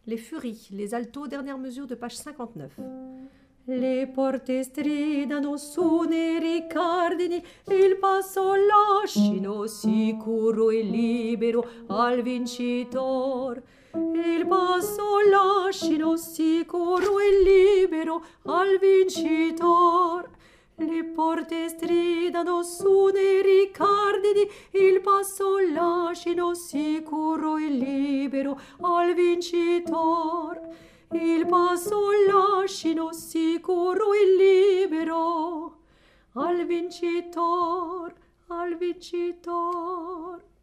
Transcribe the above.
Les furies, les altos, dernière mesure de page 59. Le porte stridano su neri cardini, il passo lascino sicuro e libero al vincitor. Il passo lascino sicuro e libero al vincitor. Le porte stridano su neri cardini, il passo lascino sicuro e libero al vincitor. Il passo lascino sicuro e libero al vincitor, al vincitor.